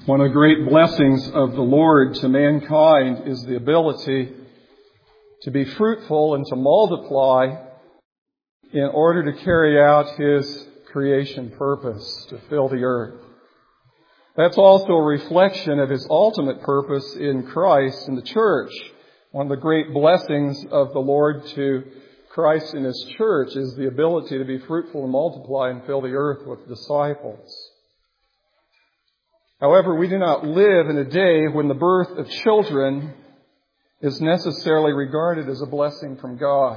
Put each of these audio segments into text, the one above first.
One of the great blessings of the Lord to mankind is the ability to be fruitful and to multiply in order to carry out His creation purpose, to fill the earth. That's also a reflection of His ultimate purpose in Christ and the church. One of the great blessings of the Lord to Christ and His church is the ability to be fruitful and multiply and fill the earth with disciples. However, we do not live in a day when the birth of children is necessarily regarded as a blessing from God.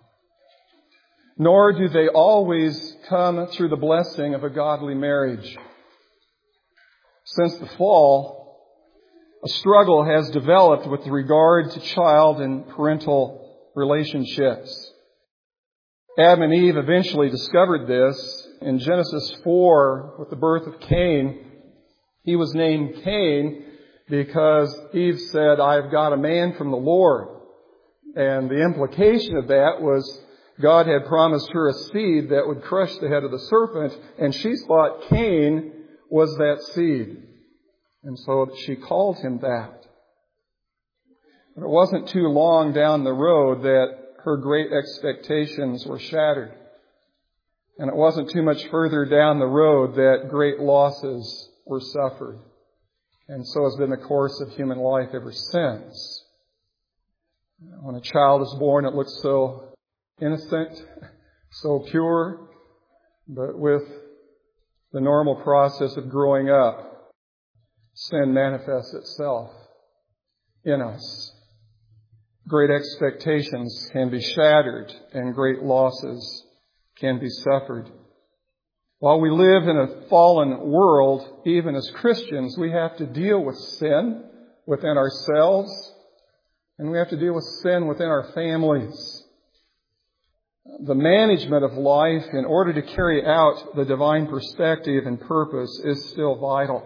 Nor do they always come through the blessing of a godly marriage. Since the fall, a struggle has developed with regard to child and parental relationships. Adam and Eve eventually discovered this in Genesis 4 with the birth of Cain. He was named Cain because Eve said, "I've got a man from the Lord." And the implication of that was God had promised her a seed that would crush the head of the serpent, and she thought Cain was that seed. And so she called him that. But it wasn't too long down the road that her great expectations were shattered. And it wasn't too much further down the road that great losses were suffered. And so has been the course of human life ever since. When a child is born, it looks so innocent, so pure, but with the normal process of growing up, sin manifests itself in us. Great expectations can be shattered and great losses can be suffered. While we live in a fallen world, even as Christians, we have to deal with sin within ourselves, and we have to deal with sin within our families. The management of life in order to carry out the divine perspective and purpose is still vital.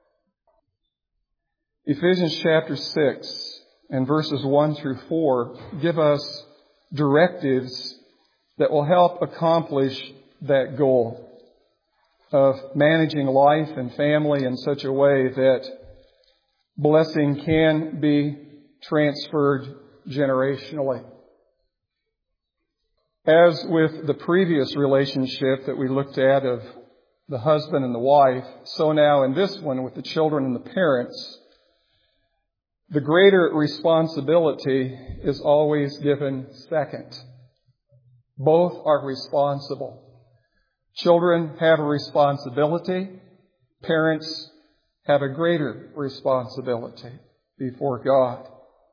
Ephesians chapter 6 and verses 1 through 4 give us directives that will help accomplish that goal of managing life and family in such a way that blessing can be transferred generationally. As with the previous relationship that we looked at of the husband and the wife, so now in this one with the children and the parents, the greater responsibility is always given second. Both are responsible. Children have a responsibility. Parents have a greater responsibility before God.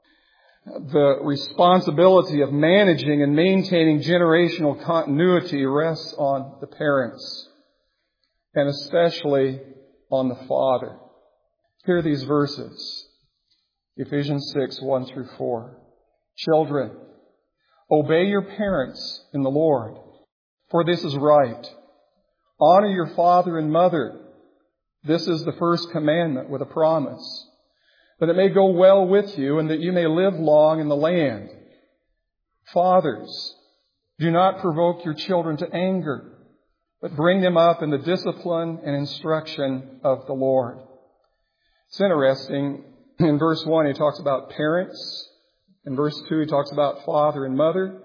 The responsibility of managing and maintaining generational continuity rests on the parents, and especially on the father. Hear these verses. Ephesians 6, 1 through 4. Children, obey your parents in the Lord, for this is right. Honor your father and mother. This is the first commandment with a promise, that it may go well with you and that you may live long in the land. Fathers, do not provoke your children to anger, but bring them up in the discipline and instruction of the Lord. It's interesting. In verse 1, he talks about parents. In verse 2, he talks about father and mother.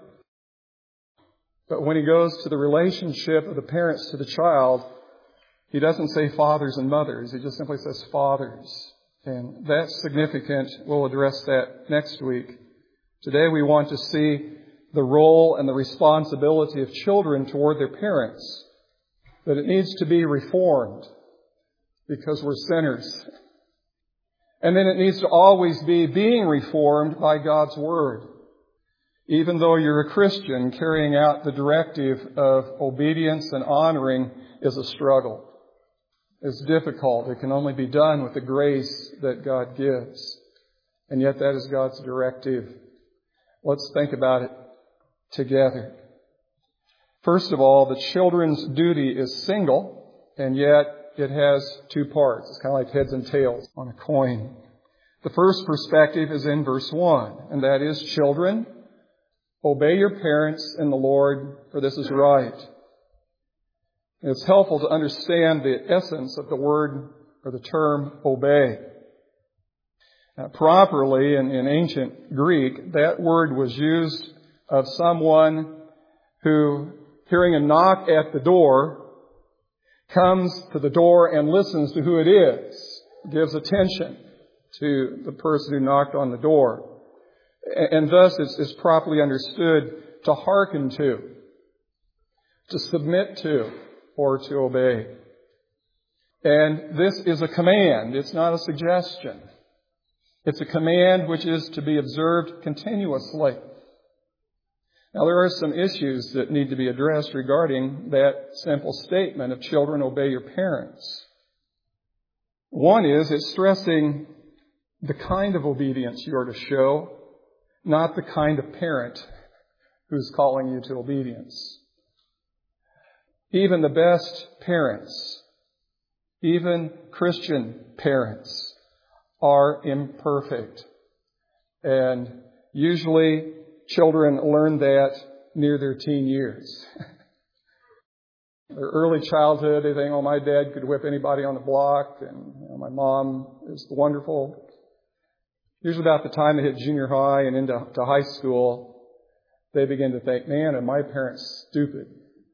But when he goes to the relationship of the parents to the child, he doesn't say fathers and mothers. He just simply says fathers. And that's significant. We'll address that next week. Today we want to see the role and the responsibility of children toward their parents. That it needs to be reformed because we're sinners. And then it needs to always be being reformed by God's Word. Even though you're a Christian, carrying out the directive of obedience and honoring is a struggle. It's difficult. It can only be done with the grace that God gives. And yet that is God's directive. Let's think about it together. First of all, the children's duty is single, and yet it has two parts. It's kind of like heads and tails on a coin. The first perspective is in verse 1, and that is, children, obey your parents in the Lord, for this is right. It's helpful to understand the essence of the word or the term obey. Properly, in ancient Greek, that word was used of someone who, hearing a knock at the door, comes to the door and listens to who it is, gives attention to the person who knocked on the door. And thus it's properly understood to hearken to submit to, or to obey. And this is a command. It's not a suggestion. It's a command which is to be observed continuously. Now, there are some issues that need to be addressed regarding that simple statement of children, obey your parents. One is, it's stressing the kind of obedience you are to show, not the kind of parent who's calling you to obedience. Even the best parents, even Christian parents, are imperfect. And usually children learn that near their teen years. Their early childhood, they think, oh, my dad could whip anybody on the block, and my mom is wonderful. Usually about the time they hit junior high and into high school, they begin to think, man, are my parents stupid?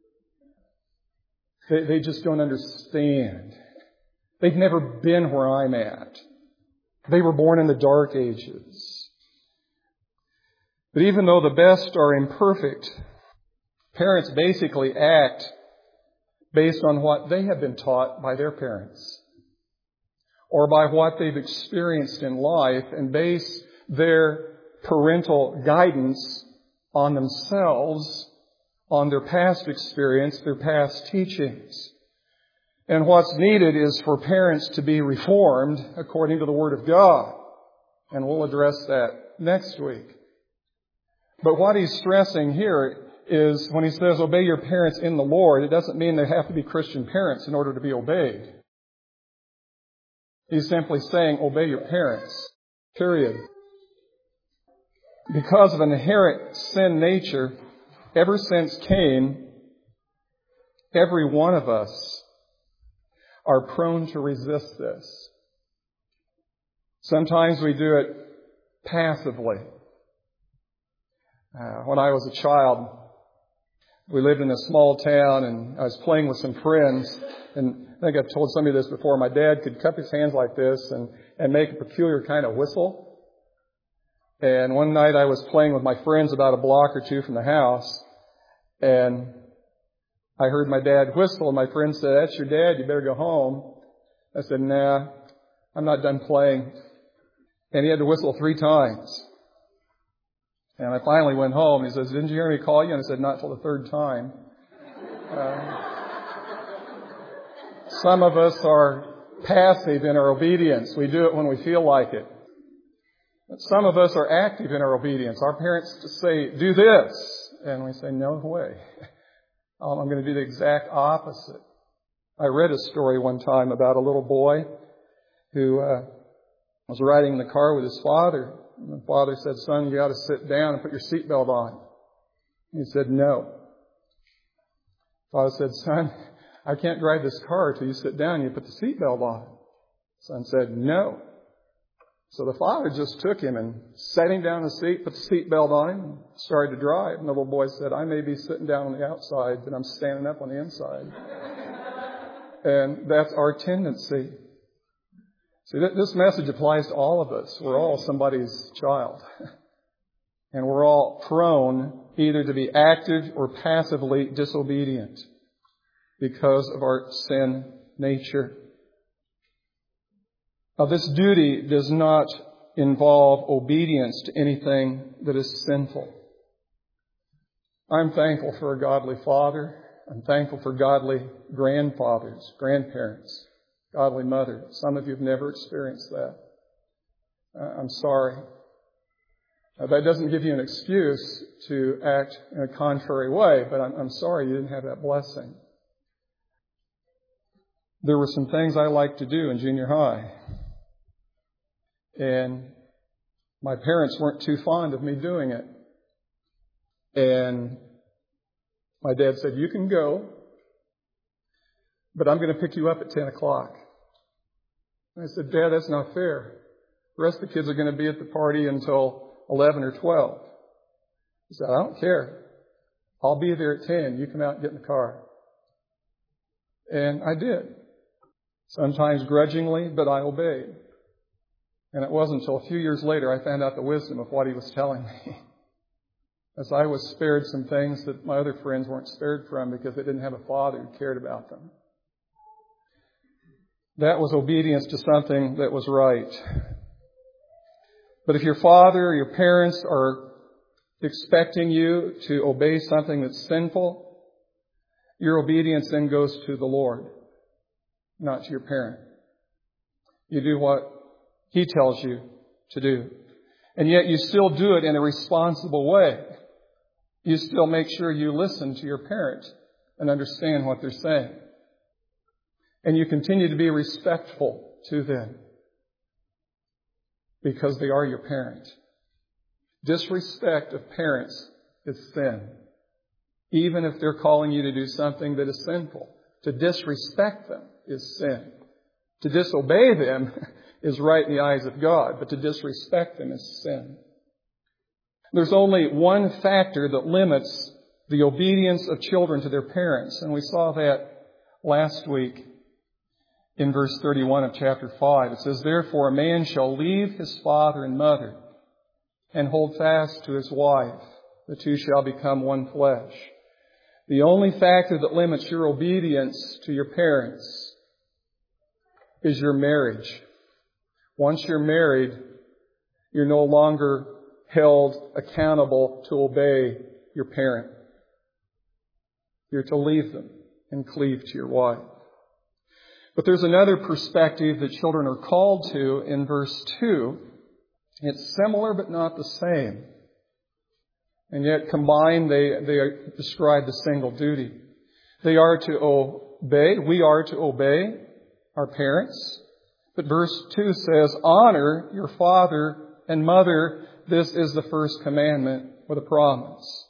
They just don't understand. They've never been where I'm at. They were born in the dark ages. But even though the best are imperfect, parents basically act based on what they have been taught by their parents, or by what they've experienced in life, and base their parental guidance on themselves, on their past experience, their past teachings. And what's needed is for parents to be reformed according to the Word of God. And we'll address that next week. But what he's stressing here is when he says, obey your parents in the Lord, it doesn't mean they have to be Christian parents in order to be obeyed. He's simply saying, obey your parents. Period. Because of an inherent sin nature, ever since Cain, every one of us are prone to resist this. Sometimes we do it passively. When I was a child, we lived in a small town, and I was playing with some friends, and I think I've told somebody this before. My dad could cup his hands like this and make a peculiar kind of whistle. And one night I was playing with my friends about a block or two from the house, and I heard my dad whistle, and my friend said, that's your dad, you better go home. I said, nah, I'm not done playing. And he had to whistle 3 times. And I finally went home. He says, didn't you hear me call you? And I said, not till the 3rd time. Some of us are passive in our obedience. We do it when we feel like it. But some of us are active in our obedience. Our parents just say, do this. And we say, no way. I'm going to do the exact opposite. I read a story one time about a little boy who was riding in the car with his father. And the father said, son, you got to sit down and put your seatbelt on. He said, no. Father said, son, I can't drive this car until you sit down and you put the seatbelt on. Son said, no. So the father just took him and sat him down in the seat, put the seatbelt on him, and started to drive. And the little boy said, I may be sitting down on the outside, but I'm standing up on the inside. And that's our tendency. See, this message applies to all of us. We're all somebody's child. And we're all prone either to be active or passively disobedient because of our sin nature. Now, this duty does not involve obedience to anything that is sinful. I'm thankful for a godly father. I'm thankful for godly grandfathers, grandparents, godly mothers. Some of you have never experienced that. I'm sorry. That doesn't give you an excuse to act in a contrary way, but I'm sorry you didn't have that blessing. There were some things I liked to do in junior high. And my parents weren't too fond of me doing it. And my dad said, you can go, but I'm going to pick you up at 10 o'clock. And I said, Dad, that's not fair. The rest of the kids are going to be at the party until 11 or 12. He said, I don't care. I'll be there at 10. You come out and get in the car. And I did. Sometimes grudgingly, but I obeyed. And it wasn't until a few years later I found out the wisdom of what he was telling me. As I was spared some things that my other friends weren't spared from because they didn't have a father who cared about them. That was obedience to something that was right. But if your father or your parents are expecting you to obey something that's sinful, your obedience then goes to the Lord, not to your parent. You do what He tells you to do. And yet you still do it in a responsible way. You still make sure you listen to your parent and understand what they're saying. And you continue to be respectful to them because they are your parent. Disrespect of parents is sin. Even if they're calling you to do something that is sinful. To disrespect them is sin. To disobey them is right in the eyes of God, but to disrespect them is sin. There's only one factor that limits the obedience of children to their parents, and we saw that last week in verse 31 of chapter 5. It says, Therefore a man shall leave his father and mother and hold fast to his wife. The two shall become one flesh. The only factor that limits your obedience to your parents is your marriage. Once you're married, you're no longer held accountable to obey your parent. You're to leave them and cleave to your wife. But there's another perspective that children are called to in verse 2. It's similar but not the same. And yet combined they describe the single duty. They are to obey. We are to obey our parents. But verse 2 says, Honor your father and mother. This is the first commandment with a promise.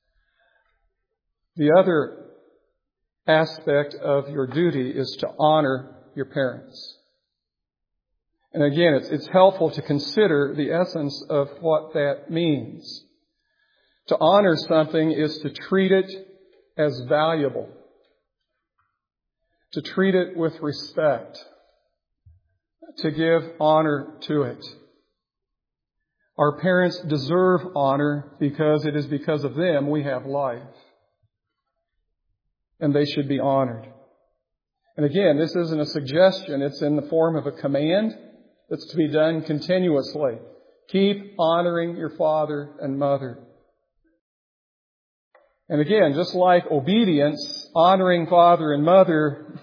The other aspect of your duty is to honor your parents. And again, it's helpful to consider the essence of what that means. To honor something is to treat it as valuable. To treat it with respect. To give honor to it. Our parents deserve honor because it is because of them we have life. And they should be honored. And again, this isn't a suggestion. It's in the form of a command that's to be done continuously. Keep honoring your father and mother. And again, just like obedience, honoring father and mother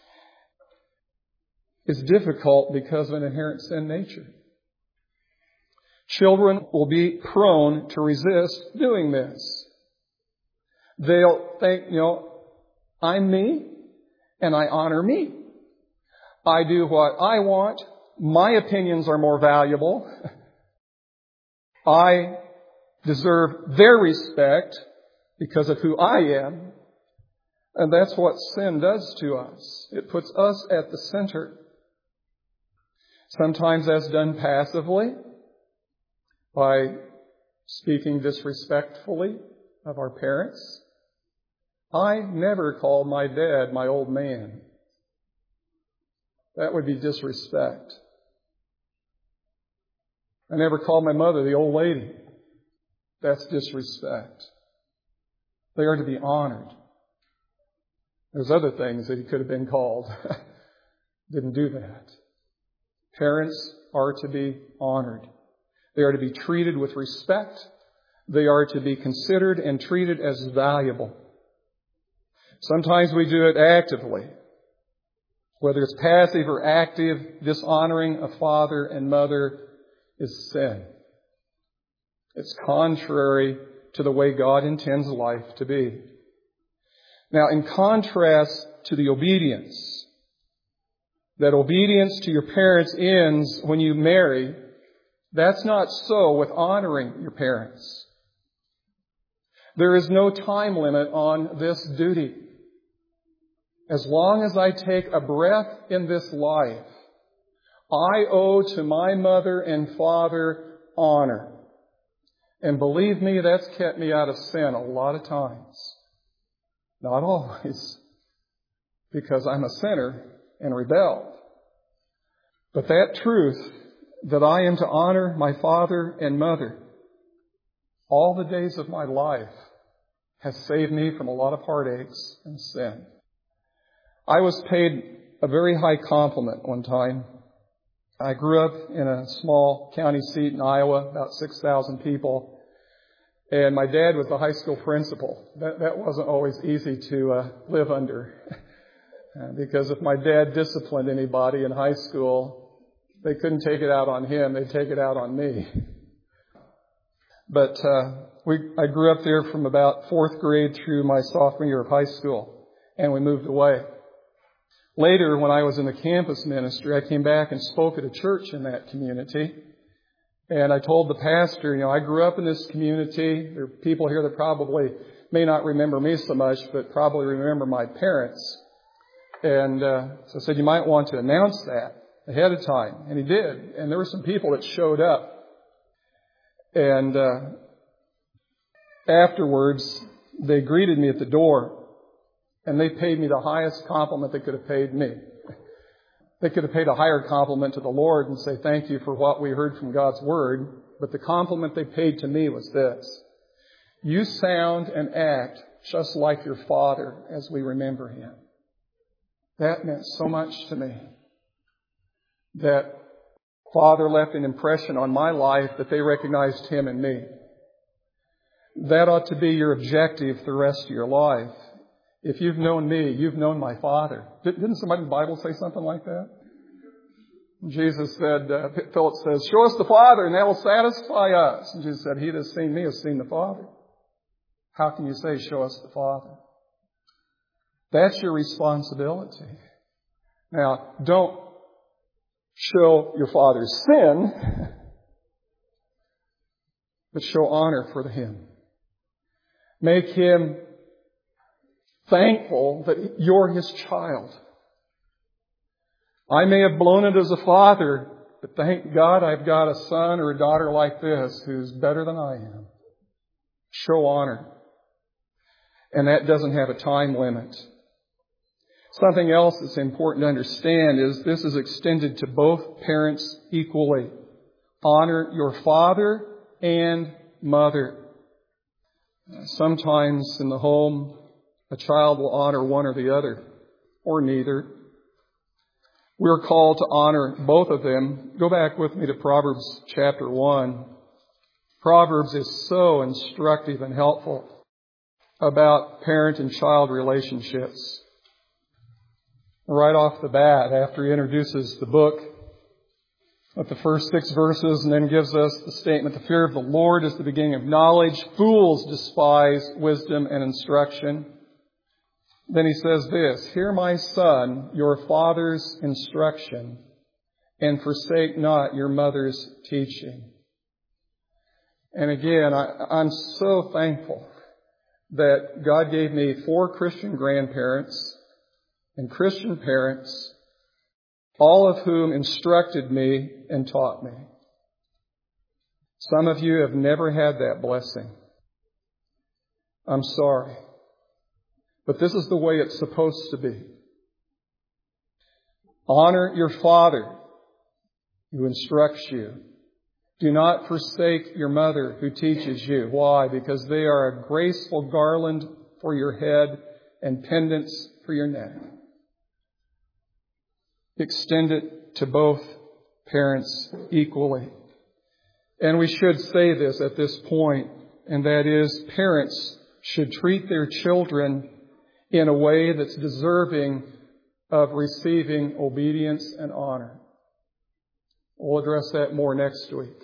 is difficult because of an inherent sin nature. Children will be prone to resist doing this. They'll think, I'm me and I honor me. I do what I want. My opinions are more valuable. I deserve their respect because of who I am. And that's what sin does to us. It puts us at the center. Sometimes that's done passively by speaking disrespectfully of our parents. I never called my dad my old man. That would be disrespect. I never called my mother the old lady. That's disrespect. They are to be honored. There's other things that he could have been called. Didn't do that. Parents are to be honored. They are to be treated with respect. They are to be considered and treated as valuable. Sometimes we do it actively. Whether it's passive or active, dishonoring of father and mother is sin. It's contrary to the way God intends life to be. Now, in contrast to the obedience, that obedience to your parents ends when you marry, that's not so with honoring your parents. There is no time limit on this duty. As long as I take a breath in this life, I owe to my mother and father honor. And believe me, that's kept me out of sin a lot of times. Not always, because I'm a sinner and rebelled. But that truth that I am to honor my father and mother all the days of my life has saved me from a lot of heartaches and sin. I was paid a very high compliment one time. I grew up in a small county seat in Iowa, about 6,000 people. And my dad was the high school principal. That wasn't always easy to live under. Because if my dad disciplined anybody in high school, they couldn't take it out on him. They'd take it out on me. But I grew up there from about 4th grade through my sophomore year of high school. And we moved away. Later, when I was in the campus ministry, I came back and spoke at a church in that community. And I told the pastor, I grew up in this community. There are people here that probably may not remember me so much, but probably remember my parents. And so I said, you might want to announce that ahead of time. And he did. And there were some people that showed up. And afterwards, they greeted me at the door. And they paid me the highest compliment they could have paid me. They could have paid a higher compliment to the Lord and say thank you for what we heard from God's Word. But the compliment they paid to me was this: you sound and act just like your father as we remember him. That meant so much to me. That Father left an impression on my life that they recognized him in me. That ought to be your objective the rest of your life. If you've known me, you've known my Father. Didn't somebody in the Bible say something like that? Jesus said, Philip says, show us the Father and that will satisfy us. And Jesus said, he that has seen me has seen the Father. How can you say, show us the Father? That's your responsibility. Now, don't show your father's sin, but show honor for him. Make him thankful that you're his child. I may have blown it as a father, but thank God I've got a son or a daughter like this who's better than I am. Show honor. And that doesn't have a time limit. Something else that's important to understand is this is extended to both parents equally. Honor your father and mother. Sometimes in the home, a child will honor one or the other, or neither. We're called to honor both of them. Go back with me to Proverbs chapter 1. Proverbs is so instructive and helpful about parent and child relationships. Right off the bat, after he introduces the book with the first 6 verses and then gives us the statement, the fear of the Lord is the beginning of knowledge. Fools despise wisdom and instruction. Then he says this, hear my son, your father's instruction, and forsake not your mother's teaching. And again, I'm so thankful that God gave me 4 Christian grandparents and Christian parents, all of whom instructed me and taught me. Some of you have never had that blessing. I'm sorry. But this is the way it's supposed to be. Honor your father who instructs you. Do not forsake your mother who teaches you. Why? Because they are a graceful garland for your head and pendants for your neck. Extend it to both parents equally. And we should say this at this point, and that is, parents should treat their children in a way that's deserving of receiving obedience and honor. We'll address that more next week.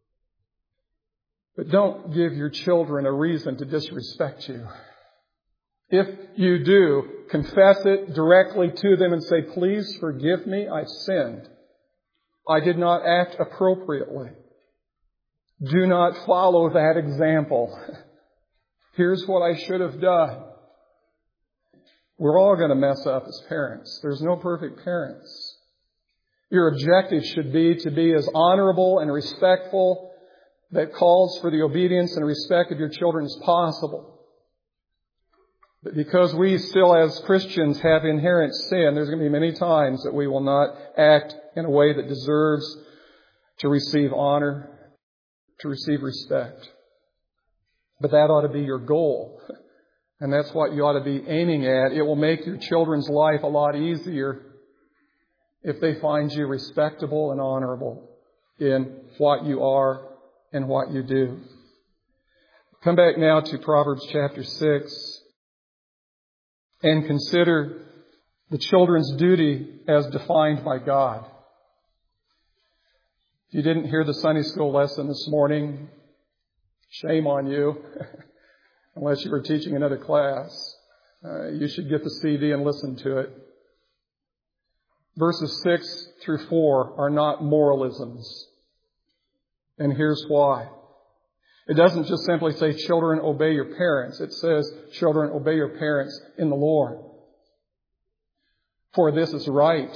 But don't give your children a reason to disrespect you. If you do, confess it directly to them and say, please forgive me, I've sinned. I did not act appropriately. Do not follow that example. Here's what I should have done. We're all going to mess up as parents. There's no perfect parents. Your objective should be to be as honorable and respectful, that calls for the obedience and respect of your children as possible. But because we still as Christians have inherent sin, there's going to be many times that we will not act in a way that deserves to receive honor, to receive respect. But that ought to be your goal. And that's what you ought to be aiming at. It will make your children's life a lot easier if they find you respectable and honorable in what you are and what you do. Come back now to Proverbs chapter 6 and consider the children's duty as defined by God. If you didn't hear the Sunday school lesson this morning, shame on you, unless you were teaching another class. You should get the CD and listen to it. Verses 6 through 4 are not moralisms. And here's why. It doesn't just simply say, children, obey your parents. It says, children, obey your parents in the Lord. For this is right.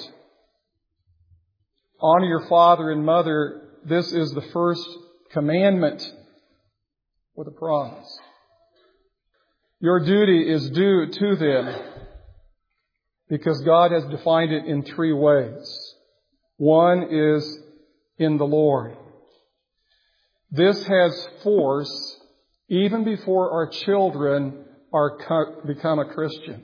Honor your father and mother. This is the first commandment with a promise. Your duty is due to them because God has defined it in three ways. One is in the Lord. This has force even before our children become a Christian.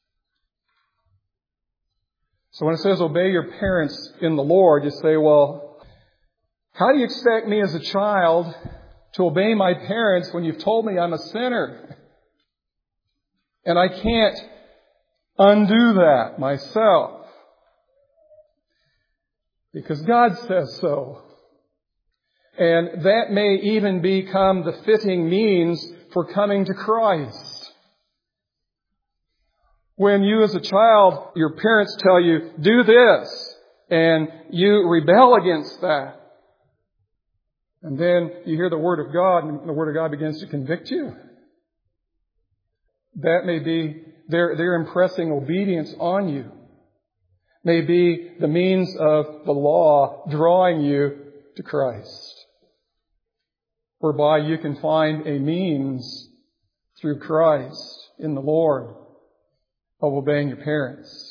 So when it says obey your parents in the Lord, you say, well, how do you expect me as a child to obey my parents when you've told me I'm a sinner? And I can't undo that myself. Because God says so. And that may even become the fitting means for coming to Christ. When you as a child, your parents tell you, do this, and you rebel against that. And then you hear the Word of God, and the Word of God begins to convict you. That may be their impressing obedience on you. May be the means of the law drawing you to Christ. Whereby you can find a means through Christ in the Lord of obeying your parents.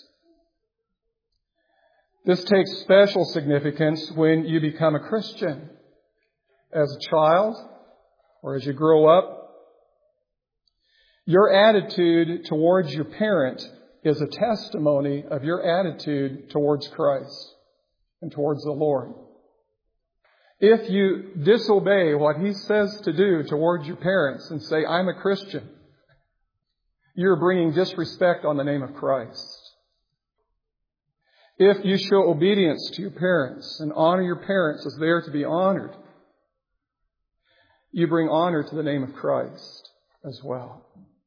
This takes special significance when you become a Christian. As a child, or as you grow up, your attitude towards your parent is a testimony of your attitude towards Christ and towards the Lord. If you disobey what He says to do towards your parents and say, I'm a Christian, you're bringing disrespect on the name of Christ. If you show obedience to your parents and honor your parents as they are to be honored, you bring honor to the name of Christ as well.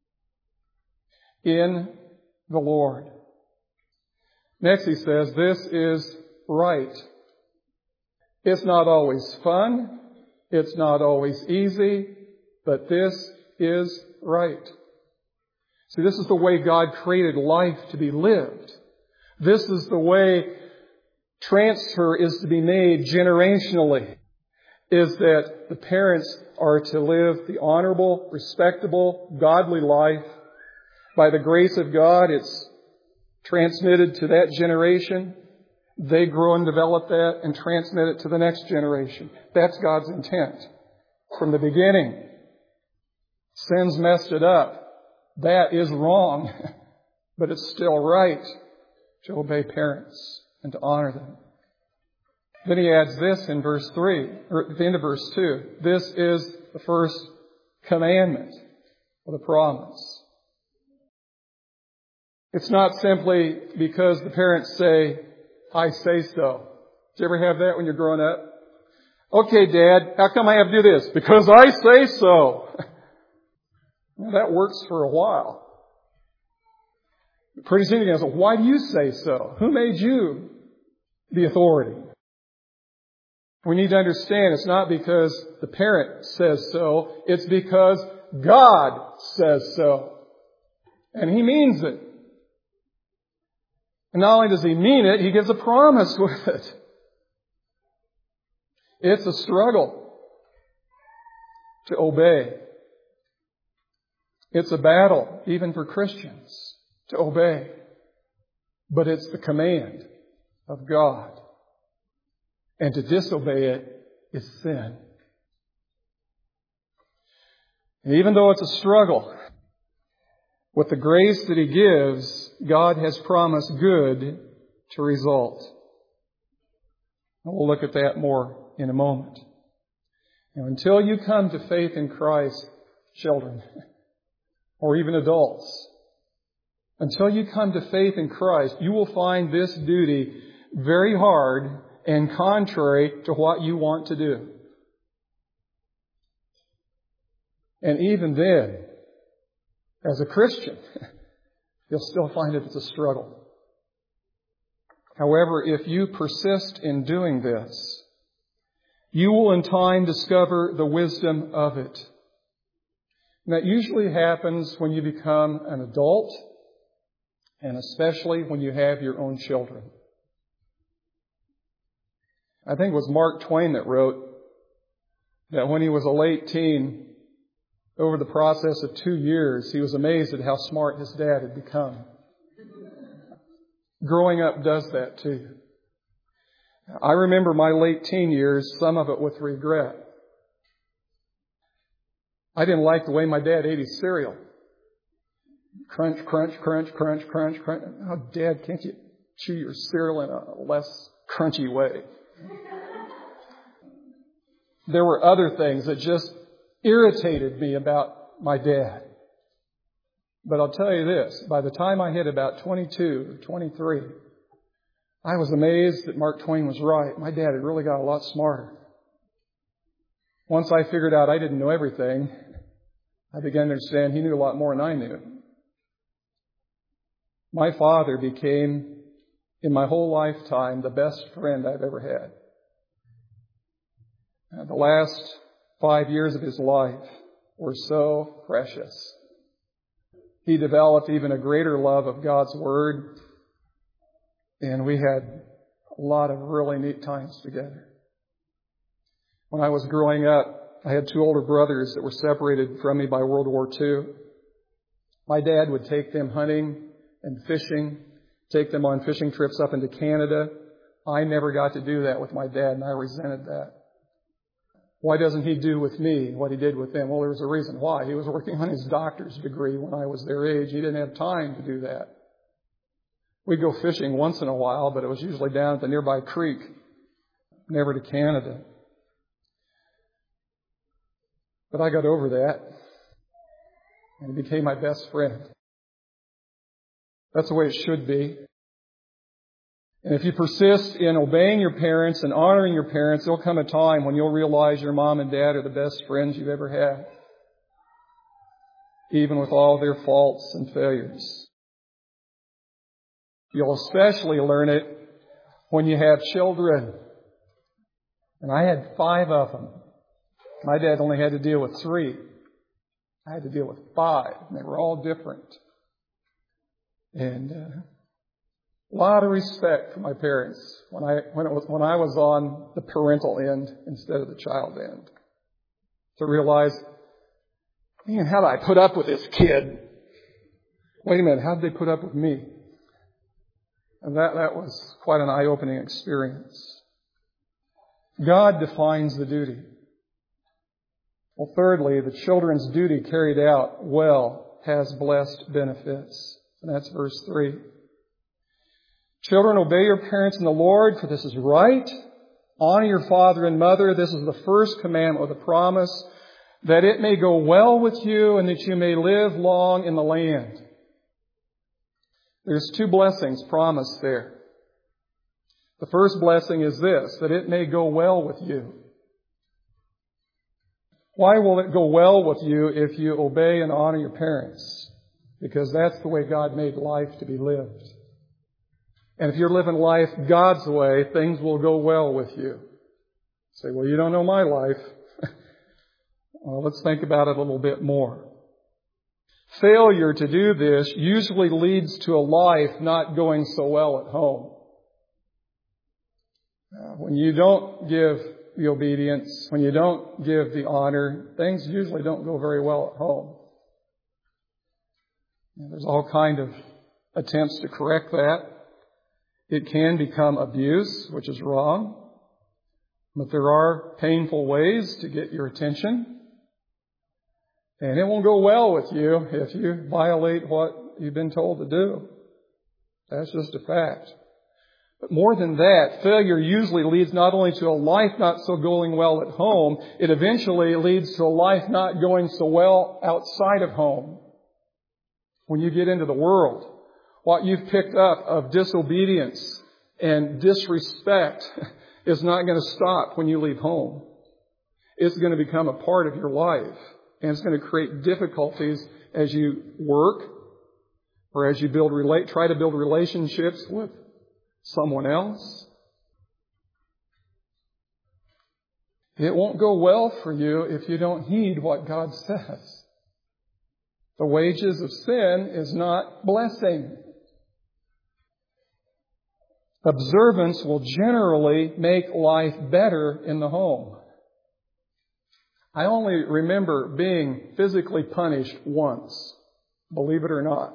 In the Lord. Next he says, this is right. It's not always fun. It's not always easy. But this is right. See, this is the way God created life to be lived. This is the way transfer is to be made generationally. Is that the parents are to live the honorable, respectable, godly life. By the grace of God, it's transmitted to that generation. They grow and develop that and transmit it to the next generation. That's God's intent from the beginning. Sin's messed it up. That is wrong. But it's still right to obey parents and to honor them. Then he adds this in verse 3, or at the end of verse 2. This is the first commandment of the promise. It's not simply because the parents say, I say so. Did you ever have that when you're growing up? Okay, Dad, how come I have to do this? Because I say so. Well, that works for a while. Pretty soon you're going to say, why do you say so? Who made you the authority? We need to understand it's not because the parent says so. It's because God says so. And He means it. And not only does He mean it, He gives a promise with it. It's a struggle to obey. It's a battle, even for Christians, to obey. But it's the command of God. And to disobey it is sin. And even though it's a struggle, with the grace that He gives, God has promised good to result. And we'll look at that more in a moment. Now, until you come to faith in Christ, children, or even adults, until you come to faith in Christ, you will find this duty very hard and contrary to what you want to do. And even then, as a Christian, you'll still find it's a struggle. However, if you persist in doing this, you will in time discover the wisdom of it. And that usually happens when you become an adult, and especially when you have your own children. I think it was Mark Twain that wrote that when he was a late teen, over the process of 2 years, he was amazed at how smart his dad had become. Growing up does that to you. I remember my late teen years, some of it with regret. I didn't like the way my dad ate his cereal. Crunch, crunch, crunch, crunch, crunch, crunch. Oh, Dad, can't you chew your cereal in a less crunchy way? There were other things that just irritated me about my dad. But I'll tell you this, by the time I hit about 22, 23, I was amazed that Mark Twain was right. My dad had really got a lot smarter. Once I figured out I didn't know everything, I began to understand he knew a lot more than I knew. My father became, in my whole lifetime, the best friend I've ever had. The last 5 years of his life were so precious. He developed even a greater love of God's Word, and we had a lot of really neat times together. When I was growing up, I had 2 older brothers that were separated from me by World War II. My dad would take them hunting and fishing, take them on fishing trips up into Canada. I never got to do that with my dad, and I resented that. Why doesn't he do with me what he did with them? Well, there was a reason why. He was working on his doctor's degree when I was their age. He didn't have time to do that. We'd go fishing once in a while, but it was usually down at the nearby creek, never to Canada. But I got over that, and he became my best friend. That's the way it should be. And if you persist in obeying your parents and honoring your parents, there'll come a time when you'll realize your mom and dad are the best friends you've ever had, even with all their faults and failures. You'll especially learn it when you have children. And I had 5 of them. My dad only had to deal with 3. I had to deal with 5, and they were all different. And a lot of respect for my parents when I was on the parental end instead of the child end. To realize, man, how did I put up with this kid? Wait a minute, how did they put up with me? And that was quite an eye-opening experience. God defines the duty. Well, thirdly, the children's duty carried out well has blessed benefits. And that's verse 3. Children, obey your parents in the Lord, for this is right. Honor your father and mother. This is the first commandment with a promise, that it may go well with you and that you may live long in the land. There's 2 blessings promised there. The first blessing is this, that it may go well with you. Why will it go well with you if you obey and honor your parents? Because that's the way God made life to be lived. And if you're living life God's way, things will go well with you. You say, well, you don't know my life. Well, let's think about it a little bit more. Failure to do this usually leads to a life not going so well at home. When you don't give the obedience, when you don't give the honor, things usually don't go very well at home. There's all kind of attempts to correct that. It can become abuse, which is wrong. But there are painful ways to get your attention. And it won't go well with you if you violate what you've been told to do. That's just a fact. But more than that, failure usually leads not only to a life not so going well at home, it eventually leads to a life not going so well outside of home. When you get into the world, what you've picked up of disobedience and disrespect is not going to stop when you leave home. It's going to become a part of your life. And it's going to create difficulties as you work or as you try to build relationships with someone else. It won't go well for you if you don't heed what God says. The wages of sin is not blessing. Observance will generally make life better in the home. I only remember being physically punished once, believe it or not.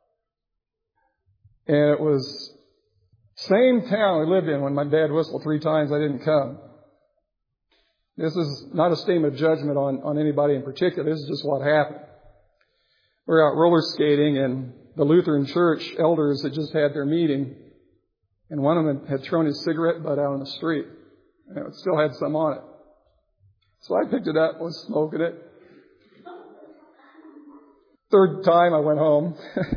And it was same town we lived in. When my dad whistled 3 times, I didn't come. This is not a statement of judgment on anybody in particular. This is just what happened. We were out roller skating, and the Lutheran church elders had just had their meeting, and one of them had thrown his cigarette butt out on the street, and it still had some on it. So I picked it up and was smoking it. 3rd time I went home.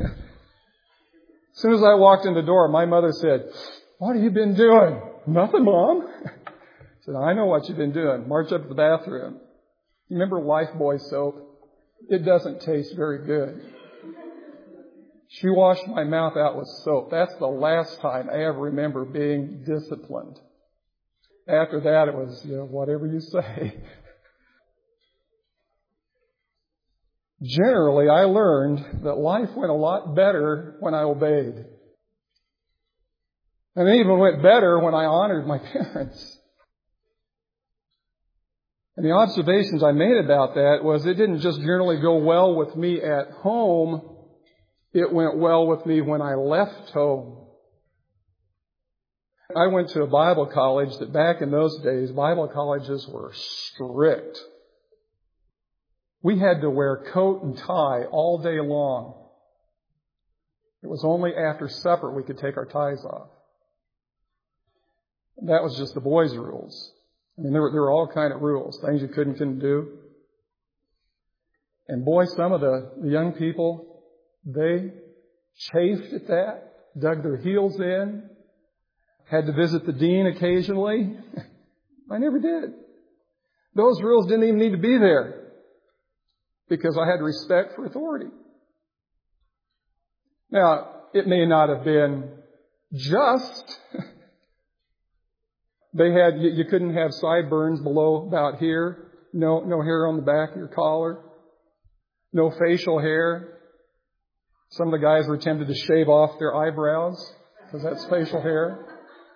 As soon as I walked in the door, my mother said, "What have you been doing?" "Nothing, Mom." I said, "I know what you've been doing. March up to the bathroom. You remember Lifebuoy soap? It doesn't taste very good." She washed my mouth out with soap. That's the last time I ever remember being disciplined. After that, it was, whatever you say. Generally, I learned that life went a lot better when I obeyed. And it even went better when I honored my parents. And the observations I made about that was it didn't just generally go well with me at home, it went well with me when I left home. I went to a Bible college that back in those days, Bible colleges were strict. We had to wear coat and tie all day long. It was only after supper we could take our ties off. That was just the boys' rules. I mean, there were all kind of rules, things you couldn't do. And boy, some of the young people, they chafed at that, dug their heels in, had to visit the dean occasionally. I never did. Those rules didn't even need to be there because I had respect for authority. Now, it may not have been just. You couldn't have sideburns below about here. No hair on the back of your collar. No facial hair. Some of the guys were tempted to shave off their eyebrows because that's facial hair.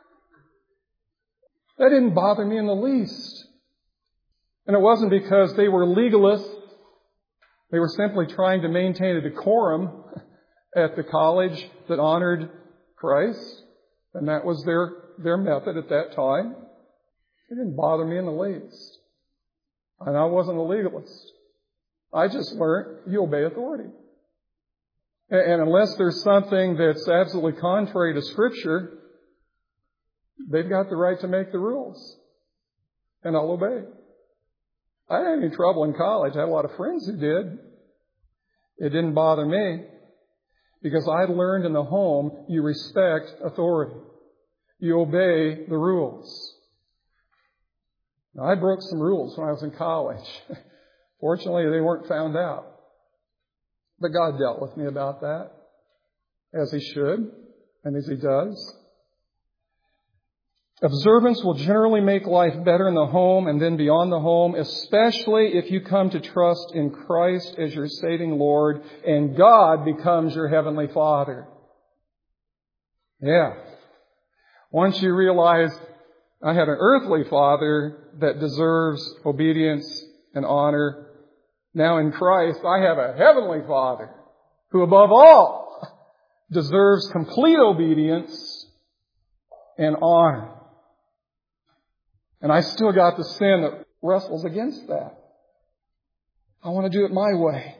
That didn't bother me in the least. And it wasn't because they were legalists. They were simply trying to maintain a decorum at the college that honored Christ. And that was their method at that time. It didn't bother me in the least. And I wasn't a legalist. I just learned you obey authority. And unless there's something that's absolutely contrary to Scripture, they've got the right to make the rules. And I'll obey. I didn't have any trouble in college. I had a lot of friends who did. It didn't bother me because I learned in the home you respect authority. You obey the rules. Now, I broke some rules when I was in college. Fortunately, they weren't found out. But God dealt with me about that, as He should, and as He does. Observance will generally make life better in the home and then beyond the home, especially if you come to trust in Christ as your saving Lord and God becomes your Heavenly Father. Yeah. Once you realize I had an earthly father that deserves obedience and honor, now in Christ I have a Heavenly Father who above all deserves complete obedience and honor. And I still got the sin that wrestles against that. I want to do it my way.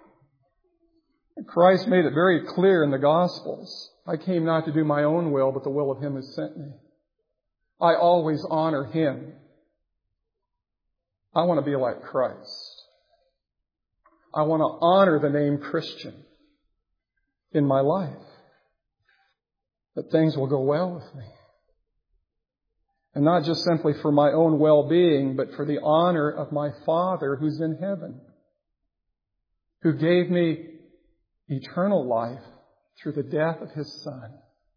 Christ made it very clear in the Gospels. I came not to do my own will, but the will of Him who sent me. I always honor Him. I want to be like Christ. I want to honor the name Christian in my life. That things will go well with me. And not just simply for my own well-being, but for the honor of my Father who's in heaven, who gave me eternal life through the death of His Son.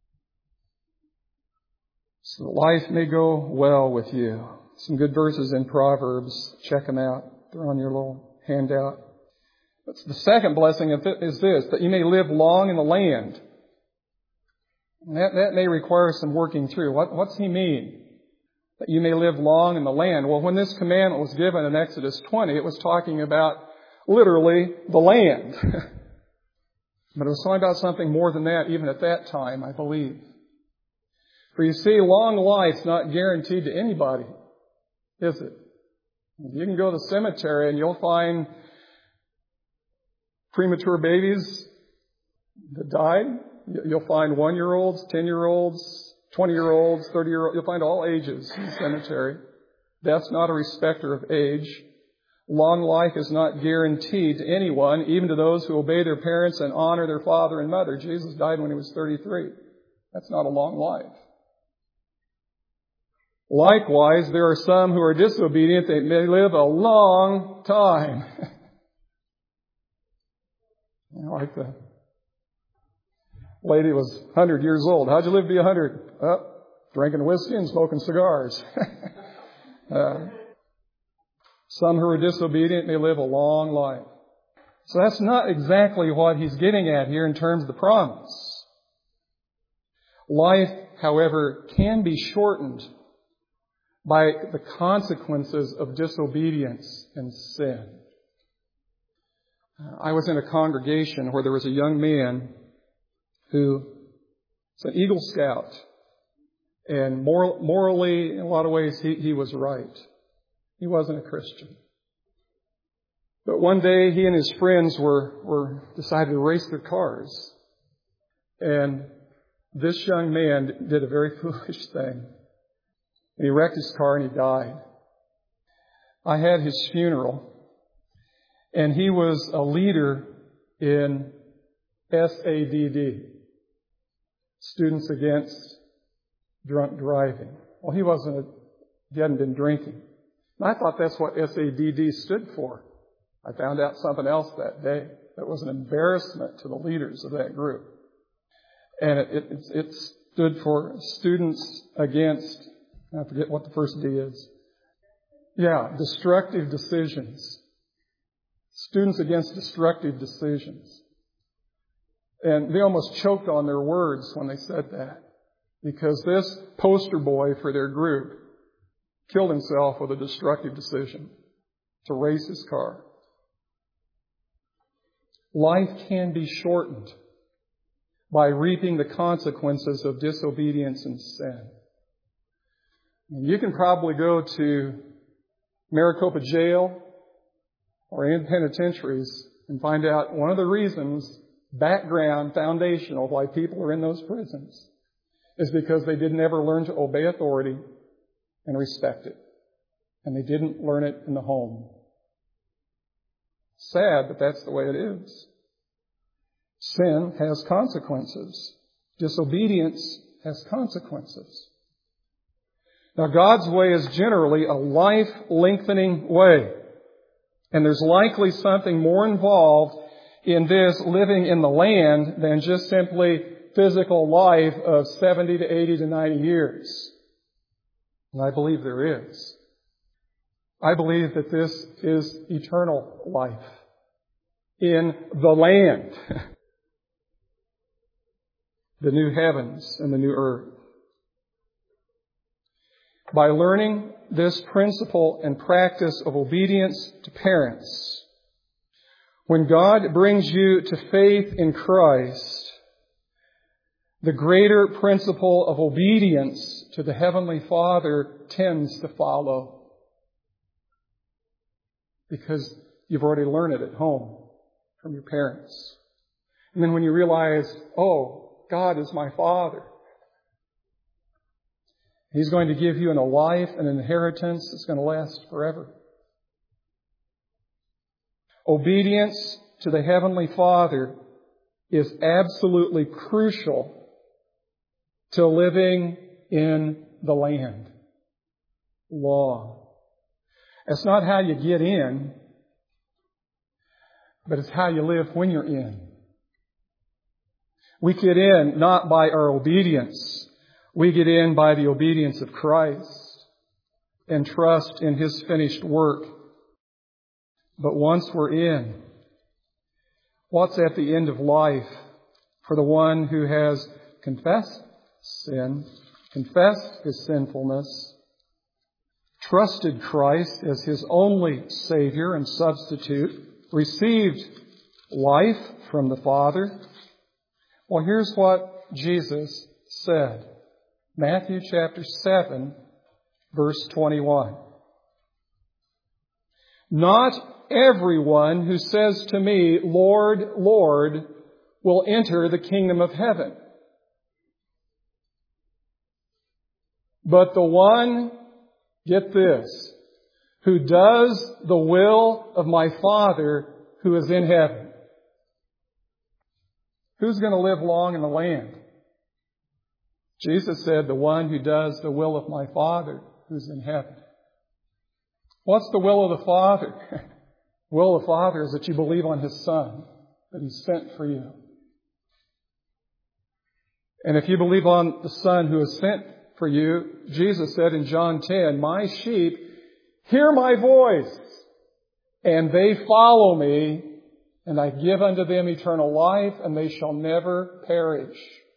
So that life may go well with you. Some good verses in Proverbs. Check them out. They're on your little handout. But the second blessing is this, that you may live long in the land. And that may require some working through. What's He mean? That you may live long in the land. Well, when this commandment was given in Exodus 20, it was talking about literally the land. But it was talking about something more than that even at that time, I believe. For you see, long life's not guaranteed to anybody, is it? You can go to the cemetery and you'll find premature babies that died. You'll find 1-year-olds, 10-year-olds, 20-year-olds, 30-year-olds. You'll find all ages in the cemetery. That's not a respecter of age. Long life is not guaranteed to anyone, even to those who obey their parents and honor their father and mother. Jesus died when He was 33. That's not a long life. Likewise, there are some who are disobedient. They may live a long time. Like the lady was 100 years old. How'd you live to be 100? Drinking whiskey and smoking cigars. Some who are disobedient may live a long life. So that's not exactly what He's getting at here in terms of the promise. Life, however, can be shortened by the consequences of disobedience and sin. I was in a congregation where there was a young man who was an Eagle Scout. And morally, in a lot of ways, he was right. He wasn't a Christian. But one day, he and his friends decided to race their cars. And this young man did a very foolish thing. And he wrecked his car and he died. I had his funeral. And he was a leader in SADD, Students Against Drunk Driving. Well, he hadn't been drinking. And I thought that's what SADD stood for. I found out something else that day that was an embarrassment to the leaders of that group. And it stood for Students Against, I forget what the first D is. Yeah, Destructive Decisions. Students Against Destructive Decisions. And they almost choked on their words when they said that. Because this poster boy for their group killed himself with a destructive decision to race his car. Life can be shortened by reaping the consequences of disobedience and sin. And you can probably go to Maricopa Jail or in penitentiaries and find out one of the reasons, background, foundational, why people are in those prisons is because they didn't ever learn to obey authority and respect it. And they didn't learn it in the home. Sad, but that's the way it is. Sin has consequences. Disobedience has consequences. Now, God's way is generally a life-lengthening way. And there's likely something more involved in this living in the land than just simply physical life of 70 to 80 to 90 years. And I believe there is. I believe that this is eternal life in the land, the new heavens and the new earth. By learning this principle and practice of obedience to parents, when God brings you to faith in Christ, the greater principle of obedience to the Heavenly Father tends to follow. Because you've already learned it at home from your parents. And then when you realize, oh, God is my Father, He's going to give you a life, an inheritance that's going to last forever. Obedience to the Heavenly Father is absolutely crucial to living in the land. Law. It's not how you get in, but it's how you live when you're in. We get in not by our obedience. We get in by the obedience of Christ and trust in His finished work. But once we're in, what's at the end of life for the one who has confessed sin, confessed his sinfulness, trusted Christ as his only Savior and substitute, received life from the Father? Well, here's what Jesus said. Matthew chapter 7, verse 21. Not everyone who says to me, Lord, Lord, will enter the kingdom of heaven, but the one, get this, who does the will of my Father who is in heaven. Who's going to live long in the land? Jesus said, the one who does the will of my Father who's in heaven. What's the will of the Father? The will of the Father is that you believe on His Son, that He sent for you. And if you believe on the Son who is sent for you, Jesus said in John 10, my sheep hear my voice, and they follow me, and I give unto them eternal life, and they shall never perish.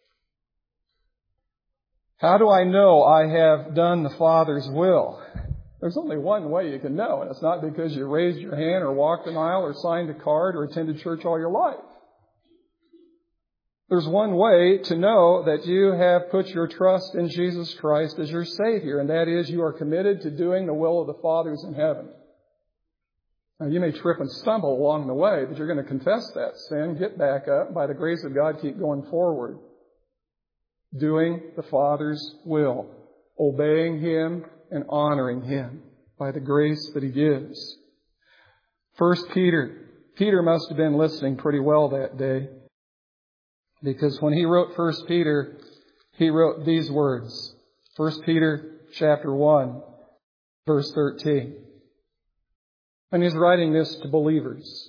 How do I know I have done the Father's will? There's only one way you can know, and it's not because you raised your hand or walked an aisle or signed a card or attended church all your life. There's one way to know that you have put your trust in Jesus Christ as your Savior, and that is you are committed to doing the will of the Father who's in heaven. Now, you may trip and stumble along the way, but you're going to confess that sin, get back up, by the grace of God, keep going forward. Doing the Father's will, obeying Him and honoring Him by the grace that He gives. 1 Peter. Peter must have been listening pretty well that day, because when he wrote 1 Peter, he wrote these words. 1 Peter chapter 1, verse 13. And he's writing this to believers.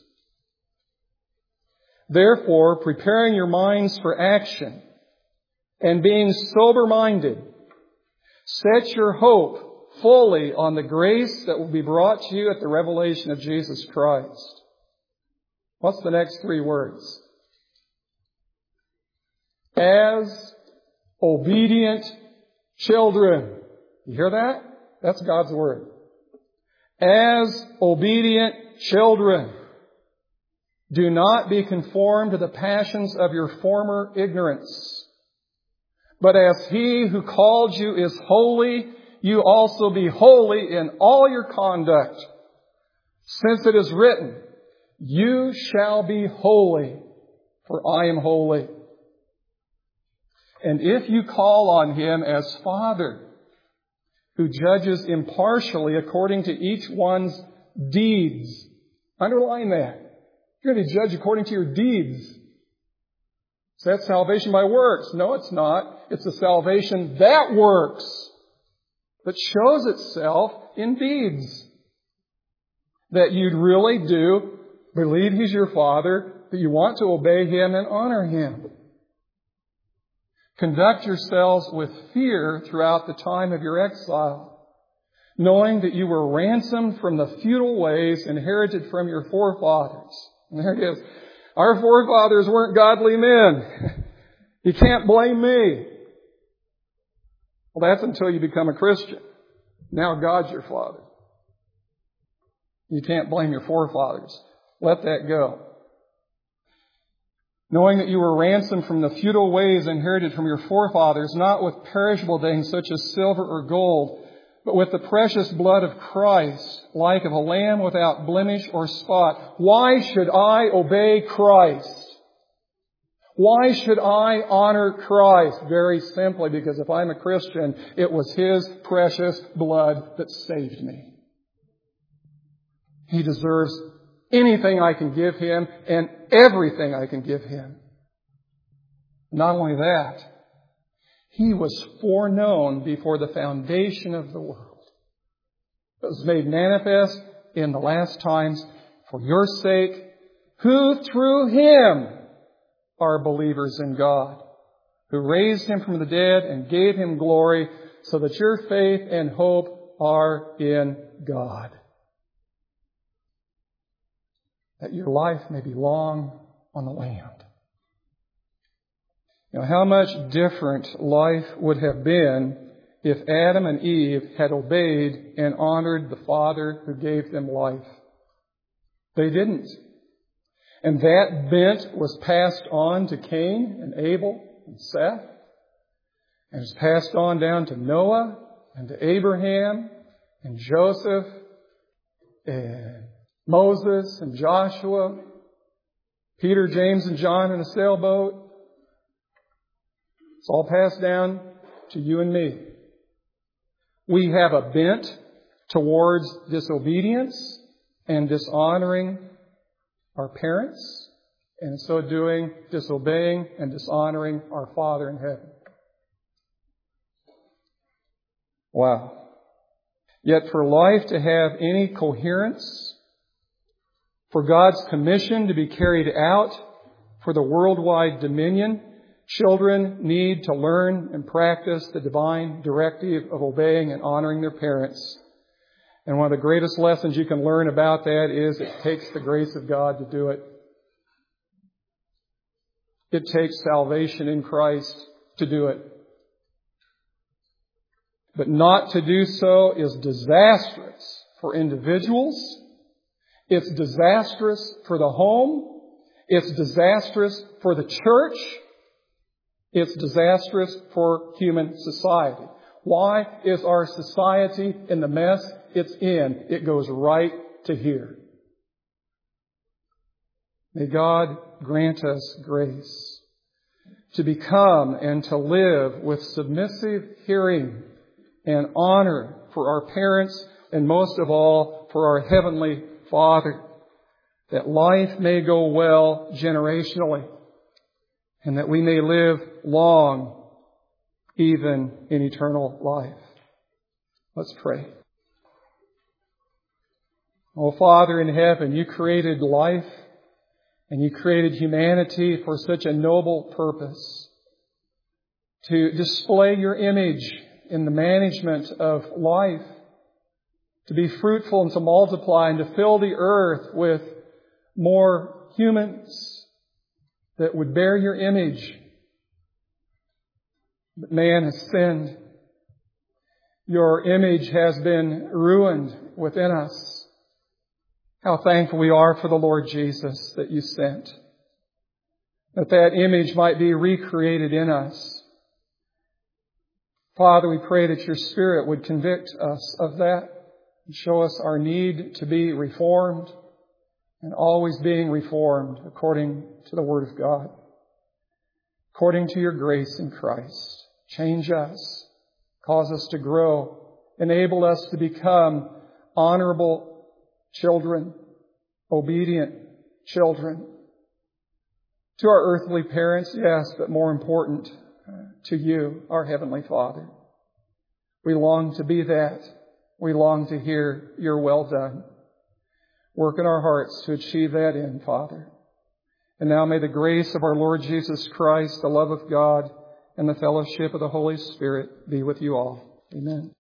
Therefore, preparing your minds for action and being sober-minded, set your hope fully on the grace that will be brought to you at the revelation of Jesus Christ. What's the next three words? As obedient children. You hear that? That's God's word. As obedient children, do not be conformed to the passions of your former ignorance. But as He who called you is holy, you also be holy in all your conduct. Since it is written, you shall be holy, for I am holy. And if you call on Him as Father, who judges impartially according to each one's deeds. Underline that. You're going to be judged according to your deeds. Is that salvation by works? No, it's not. It's a salvation that works, that shows itself in deeds. That you'd really do believe He's your Father, that you want to obey Him and honor Him. Conduct yourselves with fear throughout the time of your exile, knowing that you were ransomed from the futile ways inherited from your forefathers. And there it is. Our forefathers weren't godly men. You can't blame me. Well, that's until you become a Christian. Now God's your father. You can't blame your forefathers. Let that go. Knowing that you were ransomed from the futile ways inherited from your forefathers, not with perishable things such as silver or gold, but with the precious blood of Christ, like of a lamb without blemish or spot. Why should I obey Christ? Why should I honor Christ? Very simply, because if I'm a Christian, it was His precious blood that saved me. He deserves anything I can give Him and everything I can give Him. Not only that, He was foreknown before the foundation of the world. It was made manifest in the last times for your sake, who through Him are believers in God, who raised Him from the dead and gave Him glory, so that your faith and hope are in God. That your life may be long on the land. You know, how much different life would have been if Adam and Eve had obeyed and honored the Father who gave them life. They didn't. And that bent was passed on to Cain and Abel and Seth. And it was passed on down to Noah and to Abraham and Joseph and Moses and Joshua, Peter, James, and John in a sailboat. It's all passed down to you and me. We have a bent towards disobedience and dishonoring our parents, and in so doing, disobeying and dishonoring our Father in heaven. Wow. Yet for life to have any coherence, for God's commission to be carried out, for the worldwide dominion, children need to learn and practice the divine directive of obeying and honoring their parents. And one of the greatest lessons you can learn about that is it takes the grace of God to do it. It takes salvation in Christ to do it. But not to do so is disastrous for individuals. It's disastrous for the home. It's disastrous for the church. It's disastrous for human society. Why is our society in the mess it's in? It goes right to here. May God grant us grace to become and to live with submissive hearing and honor for our parents and most of all for our Heavenly Father, that life may go well generationally and that we may live long even in eternal life. Let's pray. Oh, Father in heaven, You created life and You created humanity for such a noble purpose, to display Your image in the management of life, to be fruitful and to multiply and to fill the earth with more humans that would bear Your image. But man has sinned. Your image has been ruined within us. How thankful we are for the Lord Jesus that You sent, that image might be recreated in us. Father, we pray that Your Spirit would convict us of that and show us our need to be reformed and always being reformed according to the Word of God, according to Your grace in Christ. Change us, cause us to grow, enable us to become honorable children, obedient children to our earthly parents, yes, but more important, to You, our Heavenly Father. We long to be that. We long to hear Your well done. Work in our hearts to achieve that end, Father. And now may the grace of our Lord Jesus Christ, the love of God, and the fellowship of the Holy Spirit be with you all. Amen.